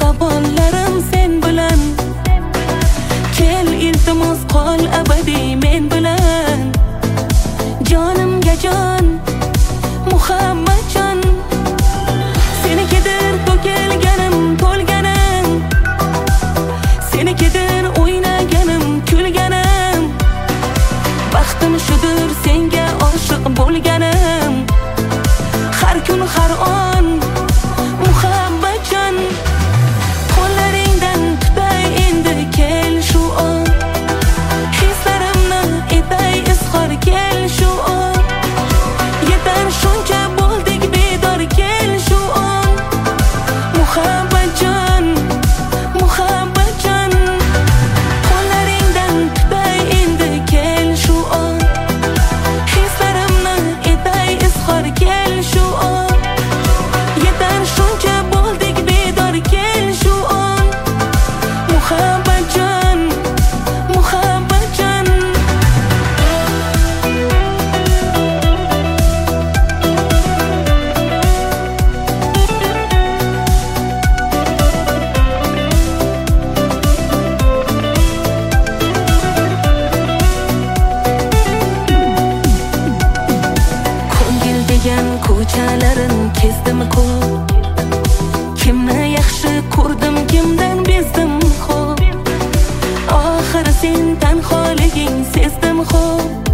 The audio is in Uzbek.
zamonlarim sen bilan. Kel iltimos qol abadiy men bilan. Jonimga jon, Muhammadjon, senikidir to'kilganim, to'lganim, senikidir o'ynaganim, kulganim. Baxtim shudur senga oshiq bo'lganim. Har kun har on Muhammadjon, qo'llaringdan tutay endi kel shu on. Hislarimni etay izhor kel shu on. Yetar shuncha bo'ldik bedor kel shu on. Muhammadjon, Muhammadjon, qo'llaringdan tutay endi kel shu on. Hislarimni etay izhor kel shu on. Yetar shuncha bo'ldik bedor kel shu on. Muhammadjon, Muhammadjon. Ko'ngil degan ko'chalarin kezdim ko'p. Kimni yaxshi ko'rdim, kimdan bezdim xo'p. Oxiri sen tanholiging sezdim xo'p.